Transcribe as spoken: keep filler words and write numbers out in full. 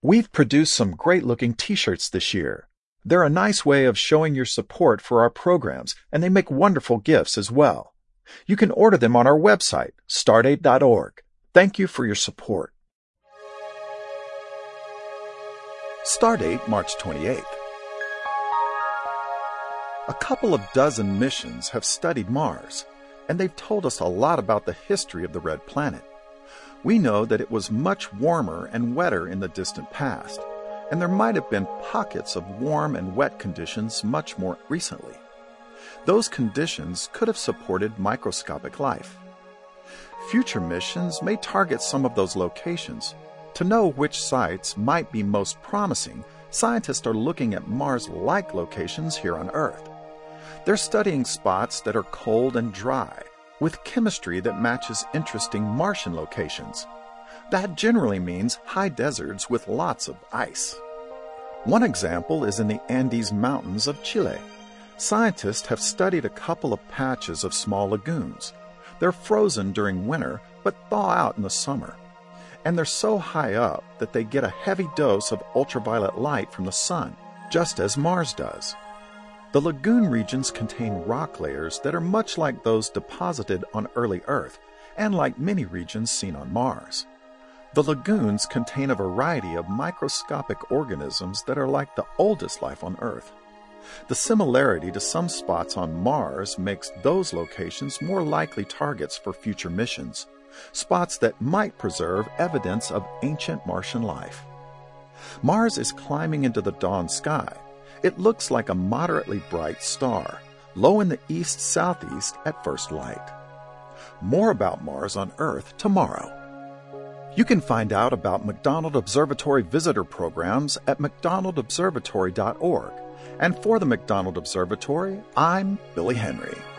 We've produced some great-looking t-shirts this year. They're a nice way of showing your support for our programs, and they make wonderful gifts as well. You can order them on our website, stardate dot org. Thank you for your support. Stardate, March twenty-eighth. A couple of dozen missions have studied Mars, and they've told us a lot about the history of the red planet. We know that it was much warmer and wetter in the distant past, and there might have been pockets of warm and wet conditions much more recently. Those conditions could have supported microscopic life. Future missions may target some of those locations. To know which sites might be most promising, scientists are looking at Mars-like locations here on Earth. They're studying spots that are cold and dry, with chemistry that matches interesting Martian locations. That generally means high deserts with lots of ice. One example is in the Andes Mountains of Chile. Scientists have studied a couple of patches of small lagoons. They're frozen during winter, but thaw out in the summer. And they're so high up that they get a heavy dose of ultraviolet light from the sun, just as Mars does. The lagoon regions contain rock layers that are much like those deposited on early Earth, and like many regions seen on Mars. The lagoons contain a variety of microscopic organisms that are like the oldest life on Earth. The similarity to some spots on Mars makes those locations more likely targets for future missions, spots that might preserve evidence of ancient Martian life. Mars is climbing into the dawn sky. It looks like a moderately bright star, low in the east-southeast at first light. More about Mars on Earth tomorrow. You can find out about McDonald Observatory visitor programs at mcdonald observatory dot org. And for the McDonald Observatory, I'm Billy Henry.